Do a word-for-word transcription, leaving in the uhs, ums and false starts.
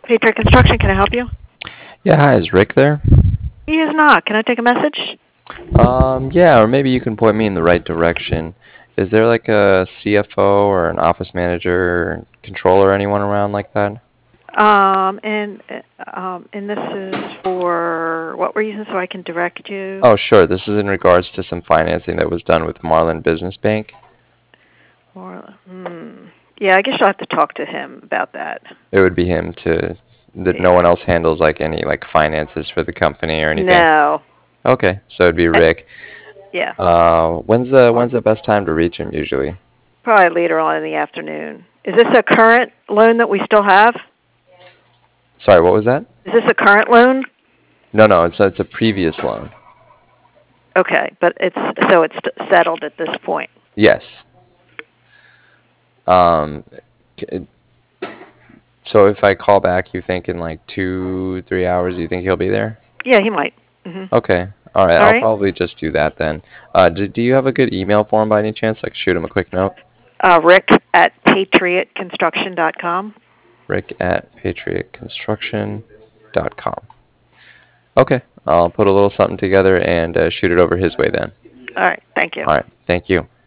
Patriot Construction, can I help you? Yeah, hi, is Rick there? He is not. Can I take a message? Um, yeah, or maybe you can point me in the right direction. Is there like a C F O or an office manager, controller, anyone around like that? Um, and uh, um, and this is for what reason, so I can direct you? Oh, sure. This is in regards to some financing that was done with Marlin Business Bank. Or, hmm. Yeah, I guess you'll have to talk to him about that. It would be him to that no Yeah. one else handles like any like finances for the company or anything. No. Okay, so it'd be Uh, Rick. yeah. Uh, when's the Or when's the best time to reach him usually? probably later on in the afternoon. Is this a current loan that we still have? Sorry, what was that? Is this a current loan? No, no, it's it's a previous loan. Okay, but it's so it's settled at this point. Yes. Um, c- so if I call back, you think in like two, three hours, you think he'll be there? Yeah, he might. Mhm. Okay. All right. All I'll right. probably just do that then. Uh, do, do you have a good email for him by any chance? I could shoot him a quick note. Uh, Rick at patriot construction dot com. Rick at patriot construction dot com. Okay. I'll put a little something together and uh, shoot it over his way then. All right. Thank you. All right. Thank you.